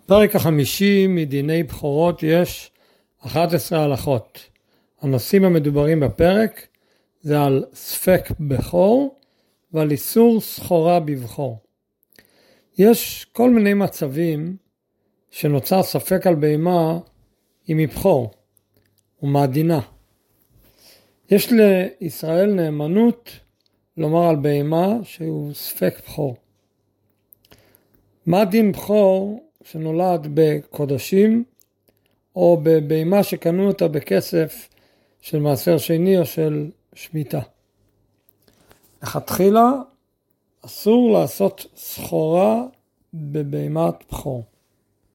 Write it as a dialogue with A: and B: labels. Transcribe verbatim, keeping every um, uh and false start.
A: בפרק החמישי מדיני בכורות יש אחת עשרה הלכות. הנושאים המדוברים בפרק זה על ספק בכור ועל איסור סחורה בבכור. יש כל מיני מצבים שנוצר ספק על בהמה אם היא בכור ומעדינה. יש לישראל נאמנות לומר על בהמה שהוא ספק בכור. מה דין בכור שנולד בקודשים או בבהמה שקנו אותה בכסף של מעשר שני או של שמיטה? לכתחילה אסור לעשות סחורה בבהמת בכור.